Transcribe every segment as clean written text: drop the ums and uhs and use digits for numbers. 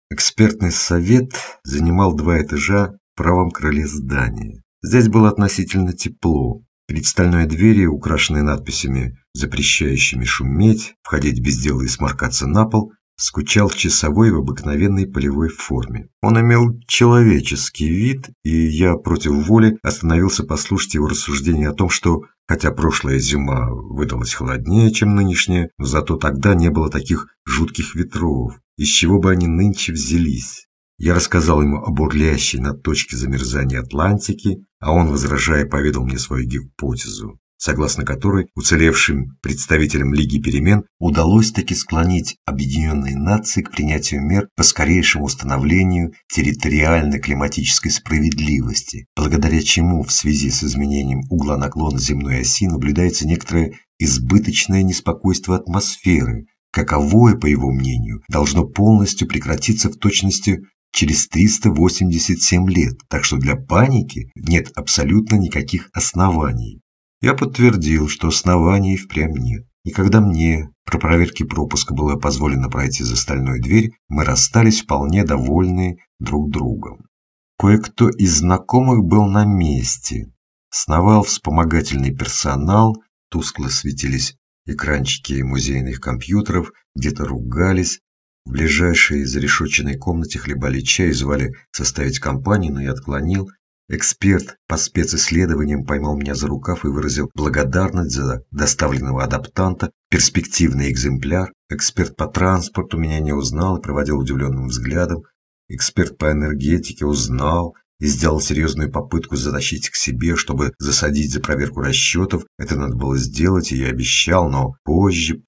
Экспертный совет занимал 2 этажа в правом крыле здания. Здесь было относительно тепло. Перед стальной дверью, украшенной надписями, запрещающими шуметь, входить без дела и сморкаться на пол, скучал часовой в обыкновенной полевой форме. Он имел человеческий вид, и я против воли остановился послушать его рассуждения о том, что, хотя прошлая зима выдалась холоднее, чем нынешняя, но зато тогда не было таких жутких ветров, из чего бы они нынче взялись. Я рассказал ему о бурлящей на точке замерзания Атлантики, а он, возражая, поведал мне свою гипотезу, согласно которой уцелевшим представителям Лиги перемен удалось таки склонить объединенные нации к принятию мер по скорейшему установлению территориально-климатической справедливости, благодаря чему в связи с изменением угла наклона земной оси наблюдается некоторое избыточное неспокойство атмосферы, каковое, по его мнению, должно полностью прекратиться в точности через 387 лет, так что для паники нет абсолютно никаких оснований. Я подтвердил, что оснований впрямь нет. И когда мне про проверки пропуска было позволено пройти за стальную дверь, мы расстались вполне довольны друг другом. Кое-кто из знакомых был на месте. Сновал вспомогательный персонал, тускло светились экранчики музейных компьютеров, где-то ругались. В ближайшей зарешетченной комнате хлебали чай и звали составить компанию, но я отклонил. Эксперт по специсследованиям поймал меня за рукав и выразил благодарность за доставленного адаптанта, перспективный экземпляр. Эксперт по транспорту меня не узнал и проводил удивленным взглядом. Эксперт по энергетике узнал и сделал серьезную попытку затащить к себе, чтобы засадить за проверку расчетов. Это надо было сделать, и я обещал, но позже.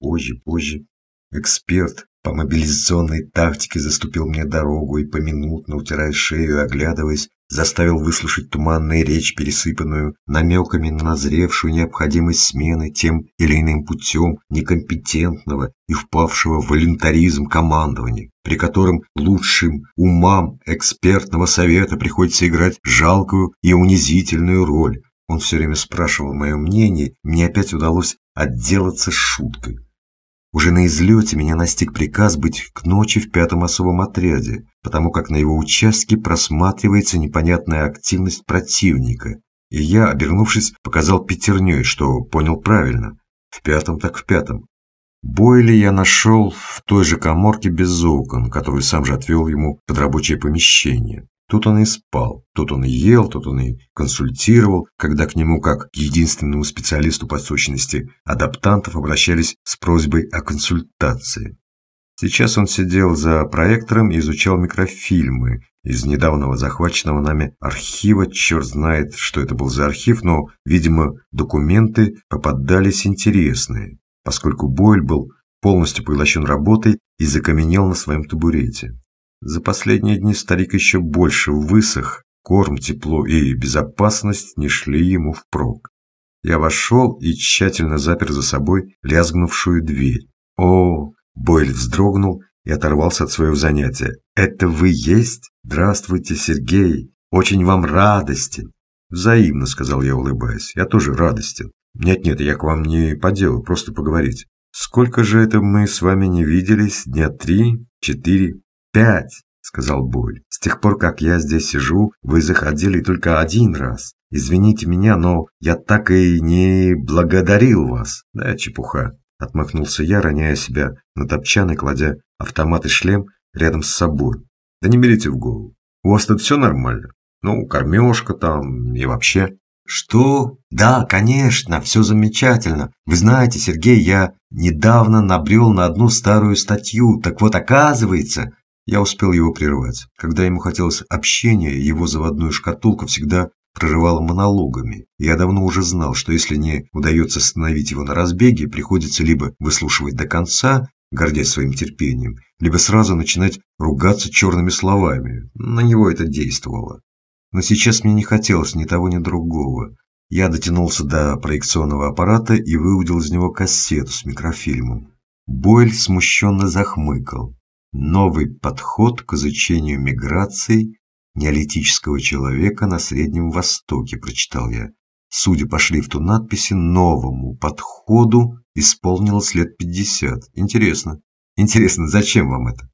Эксперт по мобилизационной тактике заступил мне дорогу и, поминутно утирая шею и оглядываясь, заставил выслушать туманную речь, пересыпанную намеками на назревшую необходимость смены тем или иным путем некомпетентного и впавшего в волюнтаризм командования, при котором лучшим умам экспертного совета приходится играть жалкую и унизительную роль. Он все время спрашивал мое мнение, мне опять удалось отделаться шуткой. Уже на излете меня настиг приказ быть к ночи в 5-м особом отряде, потому как на его участке просматривается непонятная активность противника, и я, обернувшись, показал пятерней, что понял правильно. В 5-м так в 5-м. Бойли я нашел в той же каморке без окон, которую сам же отвел ему под рабочее помещение. Тут он и спал, тут он и ел, тут он и консультировал, когда к нему, как к единственному специалисту по сущности адаптантов, обращались с просьбой о консультации. Сейчас он сидел за проектором и изучал микрофильмы из недавнего захваченного нами архива. Черт знает, что это был за архив, но, видимо, документы попадались интересные, поскольку Бойль был полностью поглощен работой и закаменел на своем табурете. За последние дни старик еще больше высох, корм, тепло и безопасность не шли ему впрок. Я вошел и тщательно запер за собой лязгнувшую дверь. О, Бойль вздрогнул и оторвался от своего занятия. «Это вы есть? Здравствуйте, Сергей! Очень вам радостен!» «Взаимно», — сказал я, улыбаясь. «Я тоже радостен. Нет, я к вам не по делу, просто поговорить. Сколько же это мы с вами не виделись? Дня 3, 4, 5, сказал Бойль. С тех пор, как я здесь сижу, вы заходили только 1 раз. Извините меня, но я так и не благодарил вас. Да, чепуха. Отмахнулся я, роняя себя на топчан и кладя автомат и шлем рядом с собой. Да не берите в голову. У вас тут все нормально? Ну, кормежка там и вообще. Что? Да, конечно, все замечательно. Вы знаете, Сергей, я недавно набрел на одну старую статью. Так вот, оказывается... Я успел его прервать. Когда ему хотелось общения, его заводную шкатулку всегда прорывало монологами. Я давно уже знал, что если не удается остановить его на разбеге, приходится либо выслушивать до конца, гордясь своим терпением, либо сразу начинать ругаться черными словами. На него это действовало. Но сейчас мне не хотелось ни того, ни другого. Я дотянулся до проекционного аппарата и выудил из него кассету с микрофильмом. Бойль смущенно захмыкал. «Новый подход к изучению миграций неолитического человека на Среднем Востоке», прочитал я. Судя по шрифту надписи, новому подходу исполнилось лет 50. Интересно, зачем вам это?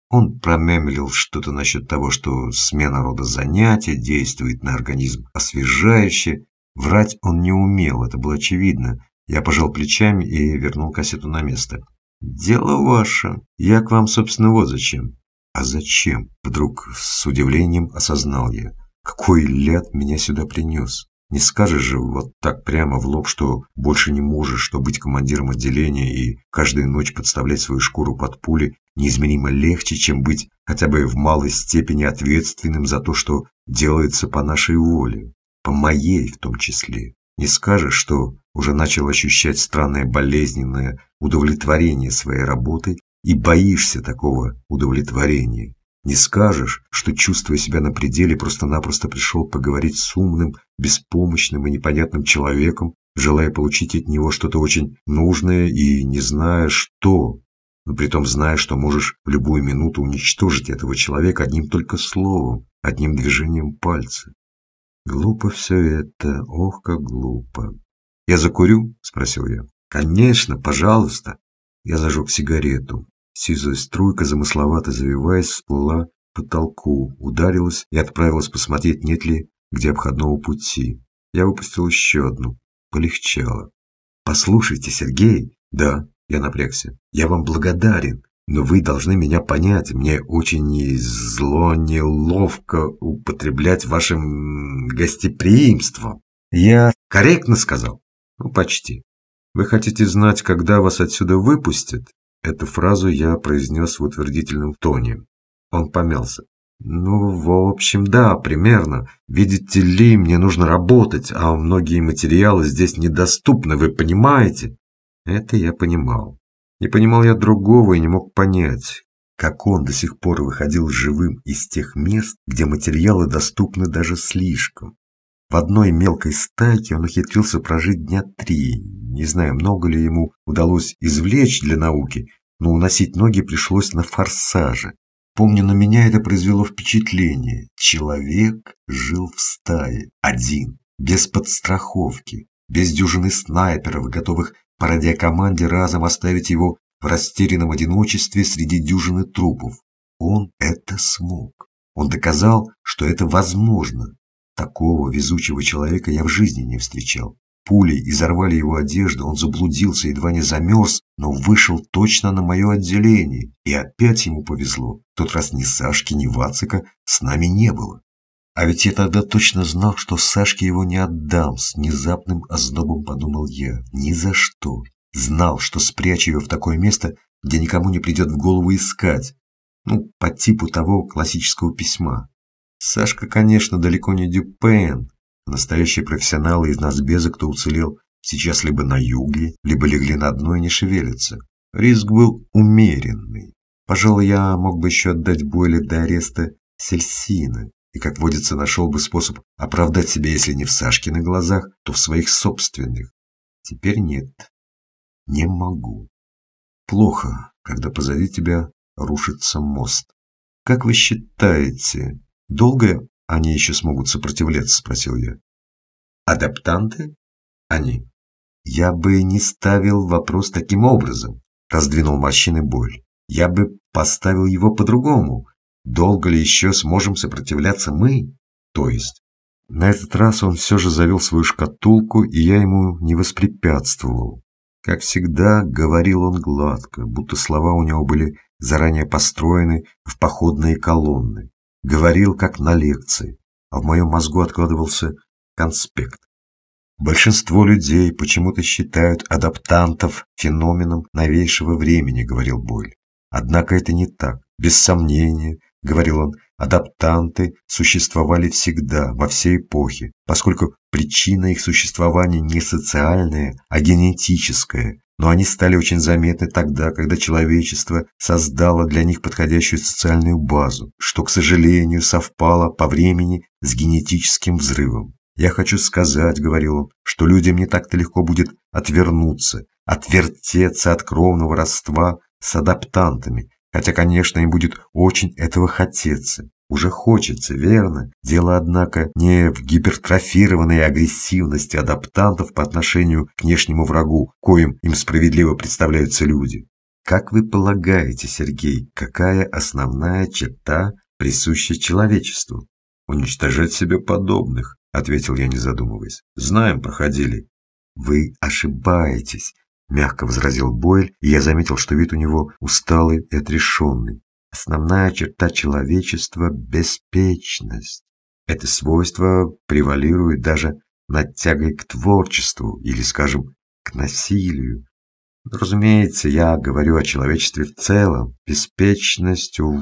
Он промямлил что-то насчет того, что смена рода занятия действует на организм освежающе. Врать он не умел, это было очевидно. Я пожал плечами и вернул кассету на место. «Дело ваше. Я к вам, собственно, вот зачем». «А зачем?» Вдруг с удивлением осознал я. «Какой ляд меня сюда принес? Не скажешь же вот так прямо в лоб, что больше не можешь, что быть командиром отделения и каждую ночь подставлять свою шкуру под пули неизмеримо легче, чем быть хотя бы в малой степени ответственным за то, что делается по нашей воле, по моей в том числе. Не скажешь, что уже начал ощущать странное болезненное удовлетворение своей работой и боишься такого удовлетворения. Не скажешь, что, чувствуя себя на пределе, просто-напросто пришел поговорить с умным, беспомощным и непонятным человеком, желая получить от него что-то очень нужное и не зная что, но притом зная, что можешь в любую минуту уничтожить этого человека одним только словом, одним движением пальца. Глупо все это, ох, как глупо. «Я закурю?» – спросил я. «Конечно, пожалуйста». Я зажег сигарету. Сизая струйка, замысловато завиваясь, всплыла к потолку, ударилась и отправилась посмотреть, нет ли где обходного пути. Я выпустил еще одну. Полегчало. «Послушайте, Сергей!» «Да», я напрягся. «Я вам благодарен, но вы должны меня понять. Мне очень зло неловко употреблять вашим гостеприимством». «Я корректно сказал?» «Ну, почти. Вы хотите знать, когда вас отсюда выпустят?» Эту фразу я произнес в утвердительном тоне. Он помялся. «Ну, в общем, да, примерно. Видите ли, мне нужно работать, а многие материалы здесь недоступны, вы понимаете?» Это я понимал. Не понимал я другого и не мог понять, как он до сих пор выходил живым из тех мест, где материалы доступны даже слишком. В одной мелкой стайке он ухитрился прожить дня 3. Не знаю, много ли ему удалось извлечь для науки, но уносить ноги пришлось на форсаже. Помню, на меня это произвело впечатление. Человек жил в стае, один, без подстраховки, без дюжины снайперов, готовых по радиокоманде разом оставить его в растерянном одиночестве среди дюжины трупов. Он это смог. Он доказал, что это возможно. Такого везучего человека я в жизни не встречал. Пули изорвали его одежду, он заблудился, едва не замерз, но вышел точно на мое отделение. И опять ему повезло. В тот раз ни Сашки, ни Вацика с нами не было. А ведь я тогда точно знал, что Сашке его не отдам. С внезапным ознобом подумал я. Ни за что. Знал, что спрячу ее в такое место, где никому не придет в голову искать. Ну, по типу того классического письма. Сашка, конечно, далеко не Дюпен. Настоящие профессионалы из насбеза, кто уцелел, сейчас либо на юге, либо легли на дно и не шевелятся. Риск был умеренный. Пожалуй, я мог бы еще отдать Бойля до ареста Сельсина. И, как водится, нашел бы способ оправдать себя, если не в Сашкиных глазах, то в своих собственных. Теперь нет. Не могу. Плохо, когда позади тебя рушится мост. Как вы считаете, долго они еще смогут сопротивляться, спросил я. Адаптанты? Они. Я бы не ставил вопрос таким образом, раздвинул морщины Бойль. Я бы поставил его по-другому. Долго ли еще сможем сопротивляться мы? То есть? На этот раз он все же завел свою шкатулку, и я ему не воспрепятствовал. Как всегда, говорил он гладко, будто слова у него были заранее построены в походные колонны. Говорил, как на лекции, а в моем мозгу откладывался конспект. Большинство людей почему-то считают адаптантов феноменом новейшего времени, говорил Бойль. Однако это не так. Без сомнения, говорил он, адаптанты существовали всегда, во все эпохи, поскольку причина их существования не социальная, а генетическая, но они стали очень заметны тогда, когда человечество создало для них подходящую социальную базу, что, к сожалению, совпало по времени с генетическим взрывом. «Я хочу сказать, — говорил он, — что людям не так-то легко будет отвернуться, отвертеться от кровного родства с адаптантами, хотя, конечно, им будет очень этого хотеться. Уже хочется, верно? Дело, однако, не в гипертрофированной агрессивности адаптантов по отношению к внешнему врагу, коим им справедливо представляются люди. Как вы полагаете, Сергей, какая основная черта присуща человечеству? Уничтожать себе подобных, ответил я, не задумываясь. Знаем, проходили. Вы ошибаетесь, мягко возразил Бойль, и я заметил, что вид у него усталый и отрешенный. Основная черта человечества – беспечность. Это свойство превалирует даже над тягой к творчеству или, скажем, к насилию. Разумеется, я говорю о человечестве в целом. Беспечность у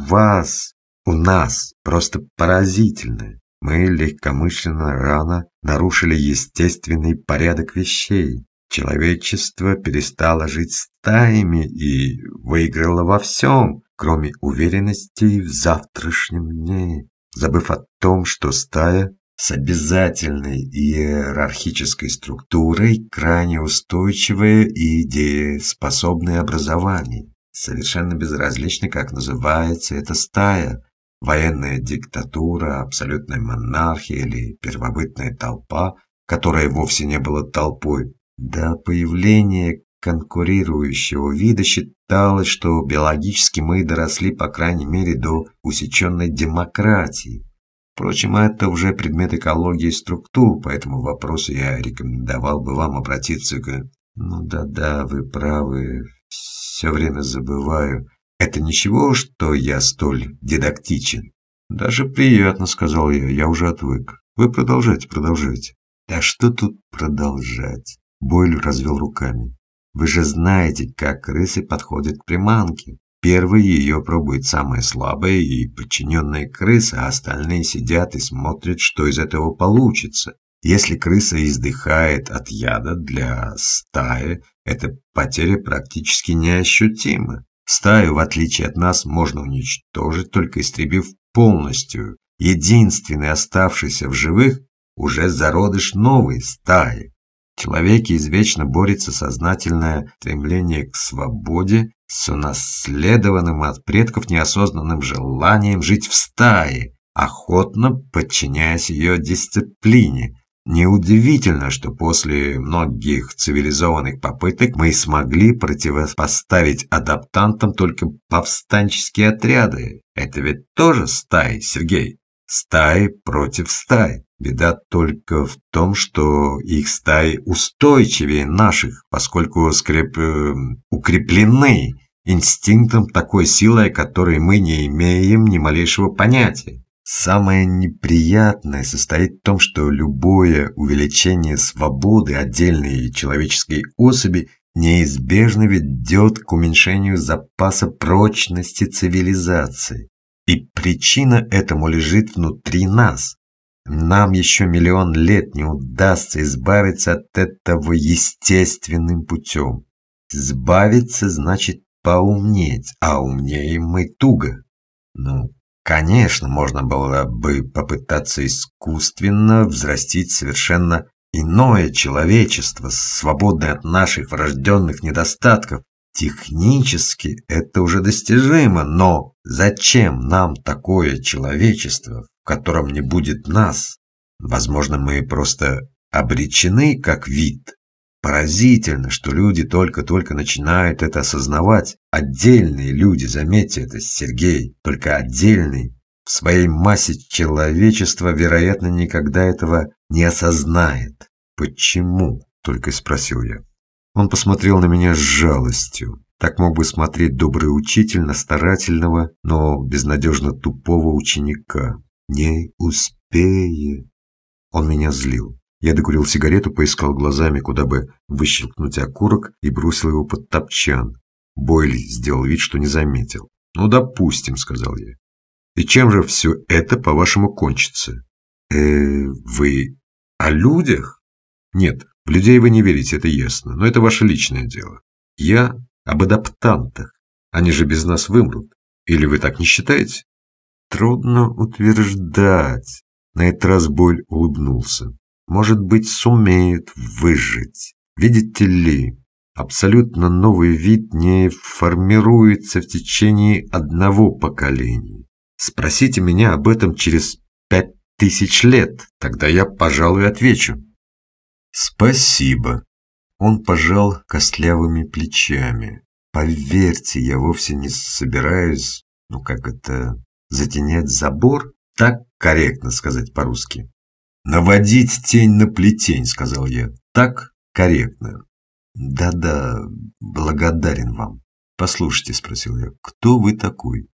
нас просто поразительная. Мы легкомысленно рано нарушили естественный порядок вещей. Человечество перестало жить стаями и выиграло во всем, кроме уверенности в завтрашнем дне, забыв о том, что стая с обязательной иерархической структурой крайне устойчивое и дееспособное образование. Совершенно безразлично, как называется эта стая. Военная диктатура, абсолютная монархия или первобытная толпа, которая вовсе не была толпой. До появления конкурирующего вида считалось, что биологически мы доросли, по крайней мере, до усеченной демократии. Впрочем, это уже предмет экологии структур, по этому вопросу я рекомендовал бы вам обратиться к... Ну да, вы правы, все время забываю. Это ничего, что я столь дидактичен? Даже приятно, сказал я уже отвык. Вы продолжайте. Да что тут продолжать? Бойль развел руками. Вы же знаете, как крысы подходят к приманке. Первый ее пробует самая слабая и подчиненная крыса, а остальные сидят и смотрят, что из этого получится. Если крыса издыхает от яда для стаи, эта потеря практически неощутима. Стаю, в отличие от нас, можно уничтожить, только истребив полностью. Единственный оставшийся в живых уже зародыш новой стаи. В человеке извечно борется сознательное стремление к свободе с унаследованным от предков неосознанным желанием жить в стае, охотно подчиняясь ее дисциплине. Неудивительно, что после многих цивилизованных попыток мы смогли противопоставить адаптантам только повстанческие отряды. Это ведь тоже стаи, Сергей. Стаи против стай. Беда только в том, что их стаи устойчивее наших, поскольку укреплены инстинктом такой силой, о которой мы не имеем ни малейшего понятия. Самое неприятное состоит в том, что любое увеличение свободы отдельной человеческой особи неизбежно ведет к уменьшению запаса прочности цивилизации. И причина этому лежит внутри нас. Нам еще миллион лет не удастся избавиться от этого естественным путем. Избавиться значит поумнеть, а умнеем мы туго. Конечно, можно было бы попытаться искусственно взрастить совершенно иное человечество, свободное от наших врожденных недостатков. Технически это уже достижимо, но зачем нам такое человечество, в котором не будет нас? Возможно, мы просто обречены как вид. Поразительно, что люди только-только начинают это осознавать. Отдельные люди, заметьте это, Сергей, только отдельные. В своей массе человечество, вероятно, никогда этого не осознает. «Почему?» – только и спросил я. Он посмотрел на меня с жалостью. Так мог бы смотреть добрый учитель на старательного, но безнадежно тупого ученика. «Не успеет». Он меня злил. Я докурил сигарету, поискал глазами, куда бы выщелкнуть окурок, и бросил его под топчан. Бойль сделал вид, что не заметил. «Допустим», — сказал я. «И чем же все это, по-вашему, кончится?» Вы о людях?» «Нет, в людей вы не верите, это ясно, но это ваше личное дело. Я об адаптантах. Они же без нас вымрут. Или вы так не считаете?» «Трудно утверждать». На этот раз Бойль улыбнулся. «Может быть, сумеют выжить. Видите ли, абсолютно новый вид не формируется в течение одного поколения. Спросите меня об этом через 5000 лет, тогда я, пожалуй, отвечу». «Спасибо». Он пожал костлявыми плечами. Поверьте, я вовсе не собираюсь, затенять забор, так корректно сказать по-русски. «Наводить тень на плетень», — сказал я, — «так корректно». «Да-да, благодарен вам». «Послушайте», — спросил я, — «кто вы такой?»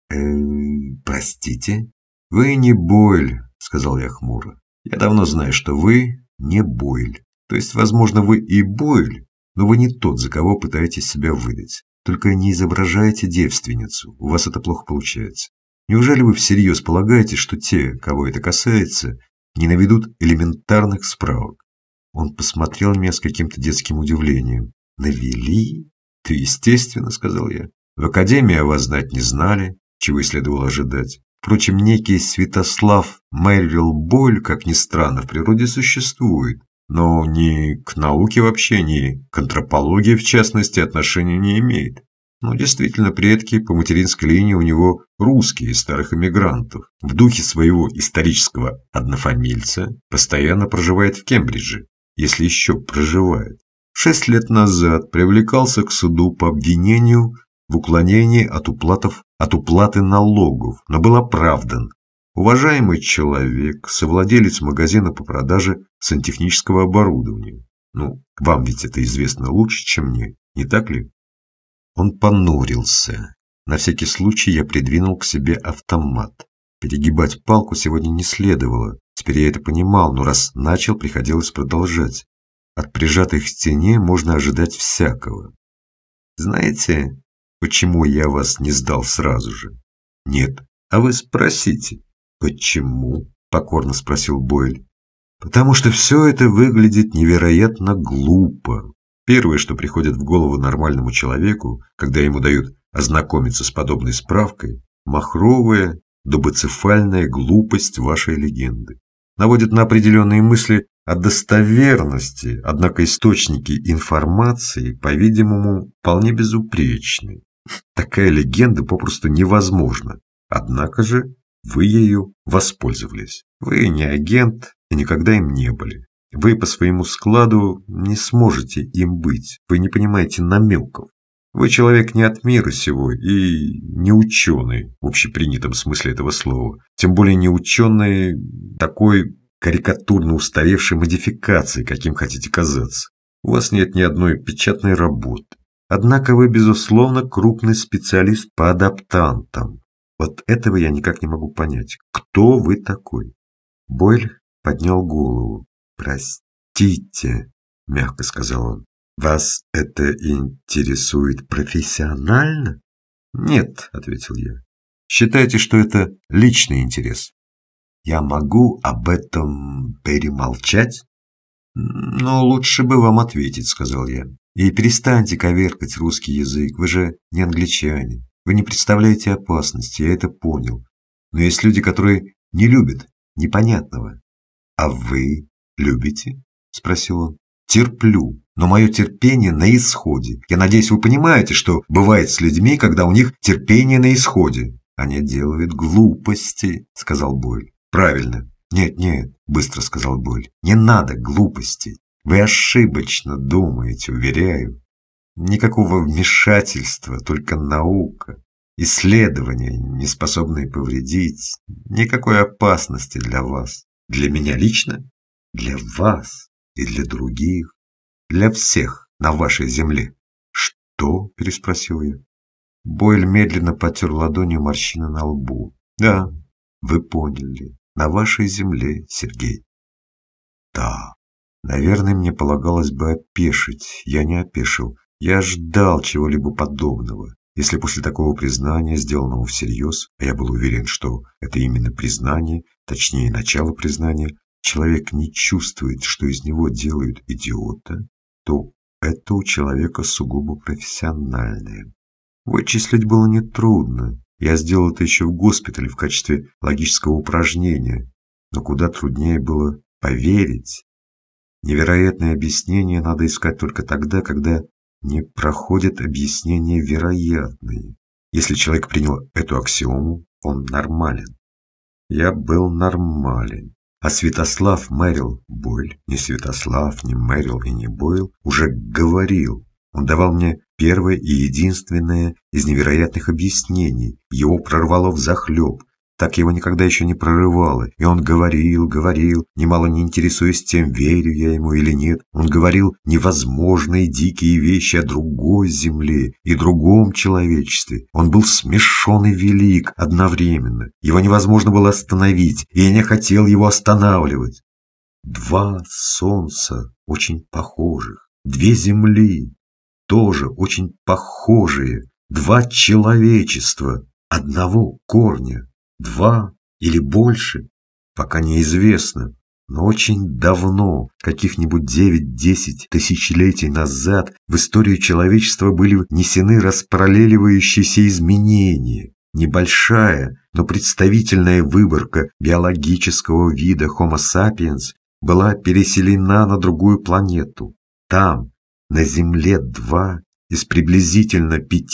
Простите?» «Вы не Бойль», — сказал я хмуро. «Я давно знаю, что вы не Бойль. То есть, возможно, вы и Бойль, но вы не тот, за кого пытаетесь себя выдать. Только не изображайте девственницу, у вас это плохо получается. Неужели вы всерьез полагаете, что те, кого это касается, не наведут элементарных справок?» Он посмотрел на меня с каким-то детским удивлением. «Навели?» «Ты естественно», — сказал я. «В академии о вас знать не знали, чего и следовало ожидать. Впрочем, некий Святослав Мэрил Бойль, как ни странно, в природе существует, но ни к науке вообще, ни к антропологии, в частности, отношения не имеет. Но действительно, предки по материнской линии у него русские из старых эмигрантов. В духе своего исторического однофамильца постоянно проживает в Кембридже, если еще проживает. 6 лет назад привлекался к суду по обвинению в уклонении от уплаты налогов, но был оправдан. Уважаемый человек, совладелец магазина по продаже сантехнического оборудования. Вам ведь это известно лучше, чем мне, не так ли? Он понурился. На всякий случай я придвинул к себе автомат. Перегибать палку сегодня не следовало. Теперь я это понимал, но раз начал, приходилось продолжать. От прижатых к стене можно ожидать всякого. Знаете, почему я вас не сдал сразу же? Нет. А вы спросите. Почему? Покорно спросил Бойль. Потому что все это выглядит невероятно глупо. Первое, что приходит в голову нормальному человеку, когда ему дают ознакомиться с подобной справкой, махровая, дубоцефальная глупость вашей легенды. Наводит на определенные мысли о достоверности, однако источники информации, по-видимому, вполне безупречны. Такая легенда попросту невозможна. Однако же вы ею воспользовались. Вы не агент и никогда им не были. Вы по своему складу не сможете им быть. Вы не понимаете намеков. Вы человек не от мира сего и не ученый в общепринятом смысле этого слова. Тем более не ученый такой карикатурно устаревшей модификации, каким хотите казаться. У вас нет ни одной печатной работы. Однако вы, безусловно, крупный специалист по адаптантам. Вот этого я никак не могу понять. Кто вы такой? Бойль поднял голову. «Простите», — мягко сказал он, — «вас это интересует профессионально?» «Нет», — ответил я. «Считайте, что это личный интерес». «Я могу об этом перемолчать?» «Но лучше бы вам ответить», — сказал я. «И перестаньте коверкать русский язык, вы же не англичанин. Вы не представляете опасности, я это понял. Но есть люди, которые не любят непонятного». «А вы любите?» – спросил он. «Терплю, но мое терпение на исходе. Я надеюсь, вы понимаете, что бывает с людьми, когда у них терпение на исходе». «Они делают глупости», – сказал Бойль. «Правильно». «Нет», – быстро сказал Бойль. «Не надо глупостей. Вы ошибочно думаете, уверяю. Никакого вмешательства, только наука. Исследования, не способные повредить. Никакой опасности для вас. Для меня лично, для вас и для других, для всех на вашей земле». «Что?» – переспросил я. Бойль медленно потер ладонью морщины на лбу. «Да, вы поняли. На вашей земле, Сергей». «Да, наверное, мне полагалось бы опешить. Я не опешил. Я ждал чего-либо подобного. Если после такого признания, сделанного всерьез, а я был уверен, что это именно признание, точнее начало признания, человек не чувствует, что из него делают идиота, то это у человека сугубо профессиональное. Вычислить было нетрудно. Я сделал это еще в госпитале в качестве логического упражнения, но куда труднее было поверить. Невероятные объяснения надо искать только тогда, когда не проходят объяснения вероятные. Если человек принял эту аксиому, он нормален. Я был нормален. А Святослав Мэрил Бойль, не Святослав, не Мэрил и не Бойл, уже говорил. Он давал мне первое и единственное из невероятных объяснений. Его прорвало взахлеб. Так его никогда еще не прорывало. И он говорил, немало не интересуясь тем, верю я ему или нет. Он говорил невозможные дикие вещи о другой земле и другом человечестве. Он был смешон и велик одновременно. Его невозможно было остановить, и я не хотел его останавливать. Два солнца очень похожих, две земли тоже очень похожие, два человечества одного корня. Два или больше, пока неизвестно, но очень давно, каких-нибудь 9-10 тысячелетий назад, в историю человечества были внесены распараллеливающиеся изменения. Небольшая, но представительная выборка биологического вида Homo sapiens была переселена на другую планету. Там, на Земле-2, из приблизительно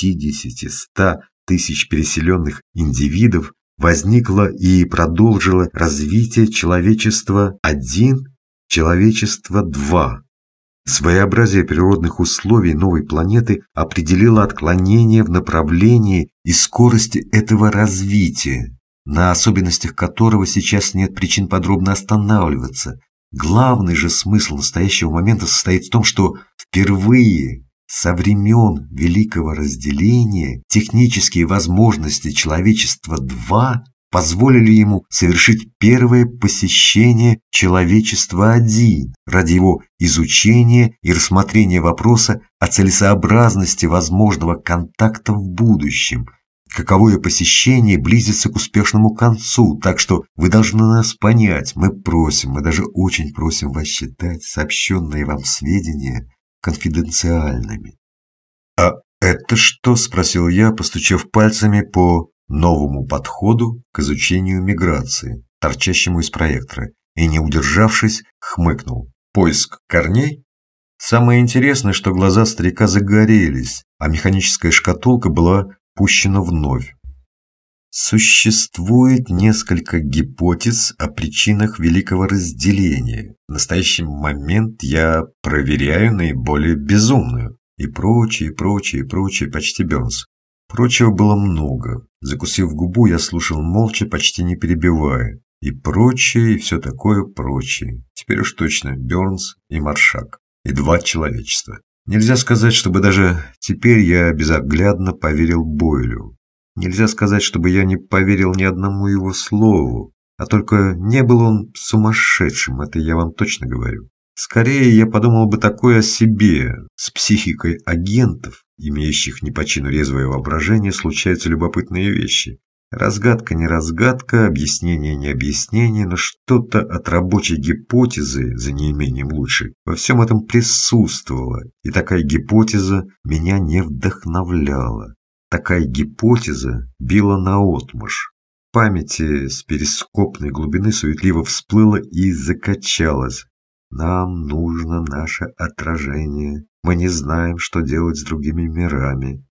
50-100 тысяч переселенных индивидов возникло и продолжило развитие человечества-1, человечества-2. Своеобразие природных условий новой планеты определило отклонение в направлении и скорости этого развития, на особенностях которого сейчас нет причин подробно останавливаться. Главный же смысл настоящего момента состоит в том, что впервые со времен Великого Разделения технические возможности человечества-2 позволили ему совершить первое посещение человечества-1 ради его изучения и рассмотрения вопроса о целесообразности возможного контакта в будущем. Каковое посещение близится к успешному концу, так что вы должны нас понять. Мы даже очень просим вас считать сообщенные вам сведения конфиденциальными. «А это что?» – спросил я, постучав пальцами по новому подходу к изучению миграции, торчащему из проектора, и, не удержавшись, хмыкнул. «Поиск корней?» Самое интересное, что глаза старика загорелись, а механическая шкатулка была пущена вновь. Существует несколько гипотез о причинах Великого Разделения. В настоящий момент я проверяю наиболее безумную. И прочее, почти Бернс. Прочего было много. Закусив губу, я слушал молча, почти не перебивая. И прочее, и все такое прочее. Теперь уж точно Бернс и Маршак. И два человечества. Нельзя сказать, чтобы даже теперь я безоглядно поверил Бойлю. Нельзя сказать, чтобы я не поверил ни одному его слову, а только не был он сумасшедшим, это я вам точно говорю. Скорее, я подумал бы такое о себе. С психикой агентов, имеющих не по чину резвое воображение, случаются любопытные вещи. Разгадка не разгадка, объяснение не объяснение, но что-то от рабочей гипотезы, за неимением лучшей, во всем этом присутствовало, и такая гипотеза меня не вдохновляла. Такая гипотеза била наотмашь. В памяти с перископной глубины суетливо всплыла и закачалась. Нам нужно наше отражение. Мы не знаем, что делать с другими мирами.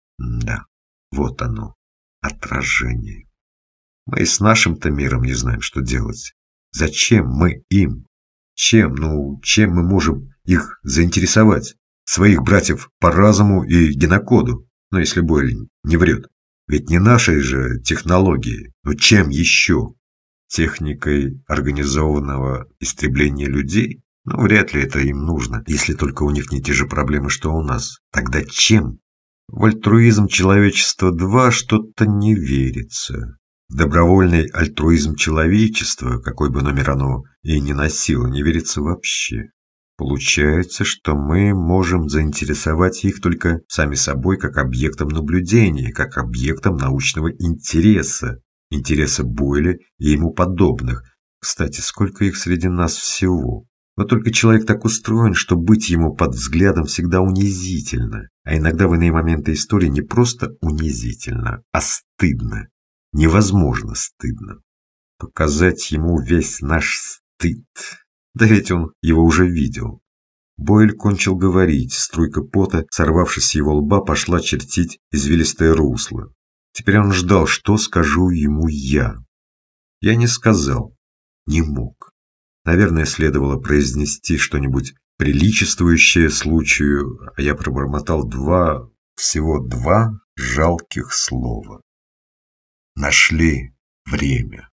Да, вот оно, отражение. Мы и с нашим-то миром не знаем, что делать. Зачем мы им? Чем мы можем их заинтересовать? Своих братьев по разуму и генокоду? Но если Бойль не врет. Ведь не нашей же технологии. Но чем еще? Техникой организованного истребления людей? Ну, вряд ли это им нужно, если только у них не те же проблемы, что у нас. Тогда чем? В альтруизм человечества-2 что-то не верится. В добровольный альтруизм человечества, какой бы номер оно и не носило, не верится вообще. Получается, что мы можем заинтересовать их только сами собой как объектом наблюдения, как объектом научного интереса, интереса Бойля и ему подобных. Кстати, сколько их среди нас всего? Но только человек так устроен, что быть ему под взглядом всегда унизительно, а иногда в иные моменты истории не просто унизительно, а стыдно. Невозможно стыдно. Показать ему весь наш стыд. Да ведь он его уже видел. Бойль кончил говорить, струйка пота, сорвавшись с его лба, пошла чертить извилистое русло. Теперь он ждал, что скажу ему я. Я не сказал, не мог. Наверное, следовало произнести что-нибудь приличествующее случаю, а я пробормотал всего два жалких слова. Нашли время.